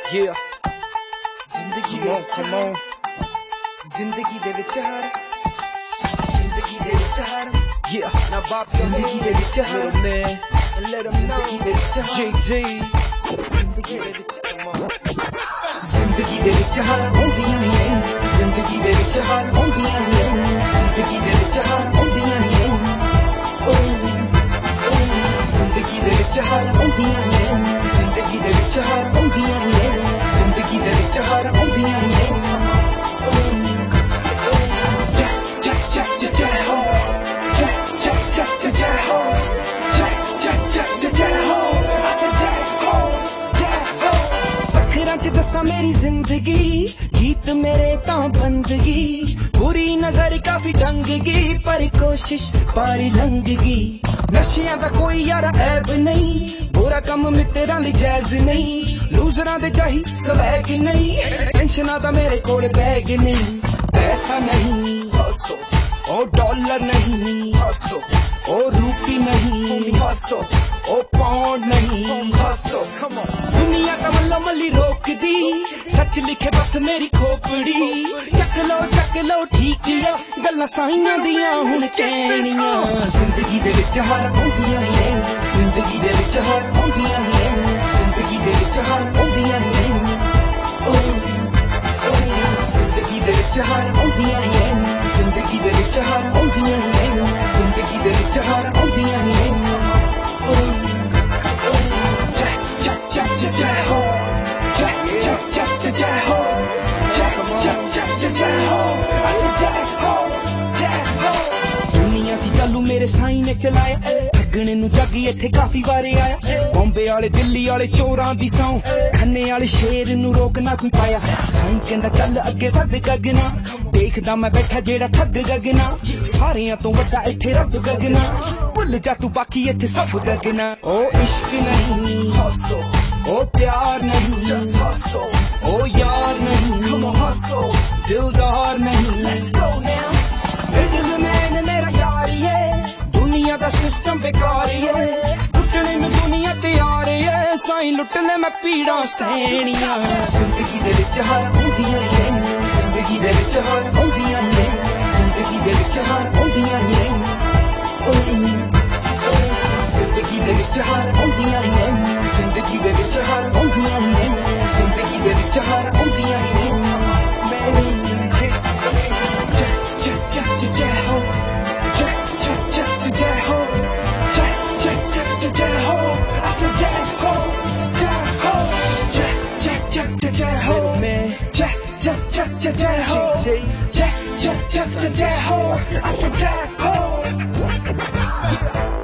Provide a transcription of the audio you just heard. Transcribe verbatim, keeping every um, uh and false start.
Yeah, ਜ਼ਿੰਦਗੀ ਦੇ come on, ਜ਼ਿੰਦਗੀ ਦੇ ਵਿੱਚ ਹਾਰ, ਜ਼ਿੰਦਗੀ ਦੇ ਵਿੱਚ ਹਾਰ, yeah, ਨਾ ਬਾਪ ਜ਼ਿੰਦਗੀ ਦੇ ਵਿੱਚ ਹਾਰ, man, let them know, ਜ਼ਿੰਦਗੀ ਦੇ ਵਿੱਚ ਹਾਰ, J D, ਜ਼ਿੰਦਗੀ ਦੇ ਵਿੱਚ come on, ਜ਼ਿੰਦਗੀ ਦੇ ਵਿੱਚ ਹਾਰ ਆਉਂਦੀਆਂ ਨੇ, ਜ਼ਿੰਦਗੀ ਦੇ ਵਿੱਚ ਹਾਰ ਆਉਂਦੀਆਂ ਨੇ, ਜ਼ਿੰਦਗੀ ਦੇ ਵਿੱਚ ਹਾਰ ਆਉਂਦੀਆਂ ਨੇ, ਜ਼ਿੰਦਗੀ ਦੇ ਵਿੱਚ ਹਾਰ ਆਉਂਦੀਆਂ ਨੇ, ਜ਼ਿੰਦਗੀ ਦੇ ਵਿੱਚ ਹਾਰ ਆਉਂਦੀਆਂ ਨੇ, ਜ਼ਿੰਦਗੀ ਦੇ ਵਿੱਚ ਹਾਰ ਆਉਂਦੀਆਂ ਨੇ, दसा मेरी जिंदगी गीत मेरे ता बंदगी बुरी नजर काफी ढंगगी पर कोशिश पारी लंघगी नशियां दा कोई यारा ऐब नहीं बुरा कम मित्रा ली जायज नहीं लूजरां दे चाही स्वैग नहीं टेंशनां दा मेरे कोल बैग नहीं पैसा नहीं हसो ओ डॉलर नहीं हसो ओ रूपी नहीं हसो ओ पाउंड नहीं हसो दुनिया का मल्लो मल्ली रोक दी सच लिखे बस मेरी खोपड़ी चक लो चक लो ठीक या गल्लां साइयां दियां हुण कहणियां जिंदगी दे विच हार आउंदियां ने जिंदगी दे विच हार आउंदियां ने जिंदगी दे विच हार आउंदियां ने ओ जिंदगी दे विच हार आउंदियां ने जिंदगी दे विच हार आउंदियां ने जिंदगी दे विच हार आउंदियां ने मेरे साई ने चलाया ठगने नू जग इत्थे काफी बारे आया बॉम्बे वाले दिल्ली वाले चोरां दी सौ खन्ने वाले शेर नू रोकना कोई पाया साई कहंदा चल अगे वध गगना देखदा मैं बैठा जेड़ा ठग गगना सारियां तो वड्डा इत्थे रब गगना भुल जा तू बाकी इत्थे सब गगना ओ इश्क नहीं हसो ओ प्यार नहीं हसो ओ यार नहीं हसो दिलदार नहीं लेट्स गो नाउ दिल मेरा यार ये दुनिया दा सिस्टम बेकार ये लुटने में दुनिया तैयार ये साई लुटने में पीड़ा सहनियां जिंदगी दे विच हार आउंदियां ने जिंदगी दे विच हार आउंदियां ने जिंदगी दे विच हार आउंदियां ने जिंदगी दे विच हार आउंदियां ने जिंदगी दे विच हार आउंदियां ने जिंदगी दे विच हार आउंदियां ने Just a dead hole, I said dead hole.